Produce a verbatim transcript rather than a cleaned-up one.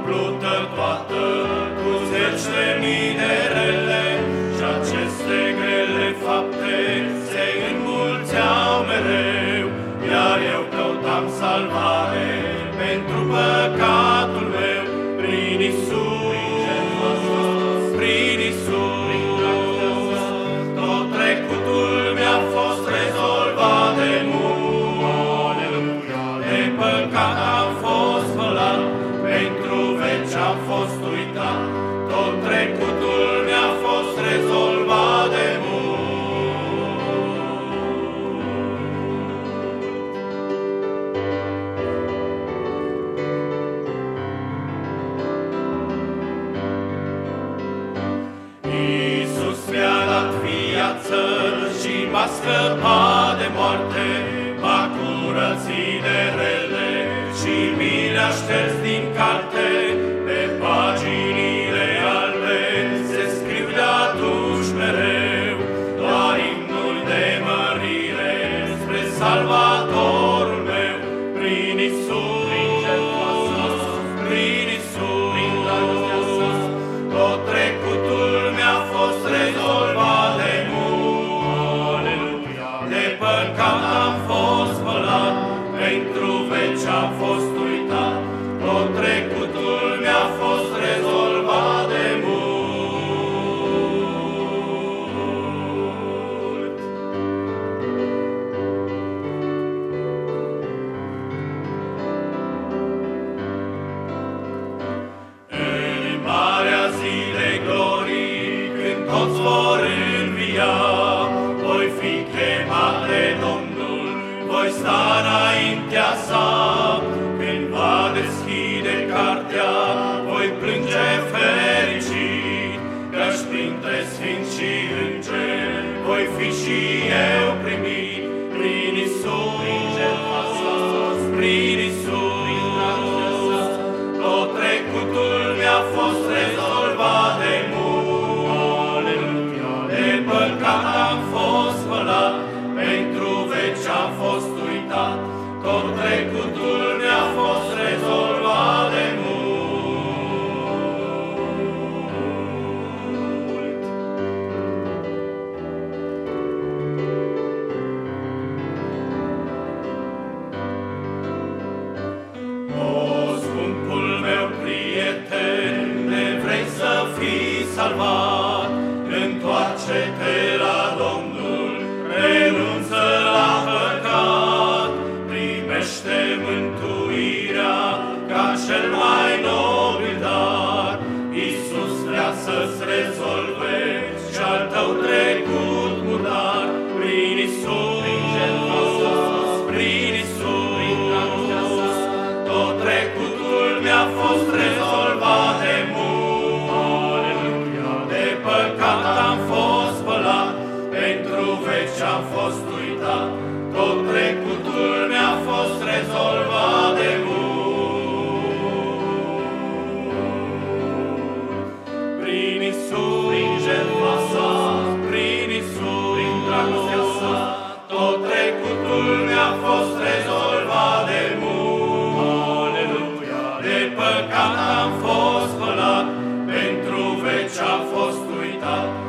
umplută toată cu zeci de mii de rele, și aceste grele fapte se înmulțeau mereu, iar eu căutam salvare pentru păcatul meu prin Iisus, prin Iisus. Tot trecutul mi-a fost rezolvat de mult, de păcat am fost spălat, pentru veci am fost uitat. Tot trecutul mi-a fost rezolvat de mult. Iisus mi-a dat viață și m-a scăpat de moarte, m-a curățit de rele și mi le-a șters din carte. Pe paginile albe se scriu de atunci mereu doar imnul de mărire spre Salvatorul meu prin Iisus, prin Iisus. Tot trecutul mi-a fost rezolvat de mult, de păcat am fost spălat, pentru veci am fost uitat. Tot trecutul mi-a fost rezolvat de mult. În marea zi de glorii, când toți vor învia, voi fi chemat de Domnul, voi sta înaintea sa. Când va deschide cartea, voi plânge fericit, căci printre sfinți și îngeri voi fi și eu primit prin Iisus, prin Iisus. Tot trecutul mi-a fost rezolvat de mult, de păcat am fost spălat, pentru veci am fost uitat. Tot trecutul mi-a fost rezolvat de mult. O, scumpul meu prieten, ne vrei să fii salvat? Întoarce-te la Domnul, renunță la păcat, primește mântuirea ca cel mai nobil dar. Iisus vrea să-ți rezolve și-al tău trecut murdar prin Iisus, prin Iisus. Tot trecutul mi-a fost rezolvat de mult, de păcat am fost spălat, pentru veci am fost uitat. Tot trecutul mi-a fost rezolvat de mult. Prin Iisus, prin jertfa sa, prin Iisus, prin dragostea sa, tot trecutul mi-a fost rezolvat de mult. De păcat am fost spălat, pentru veci am fost uitat.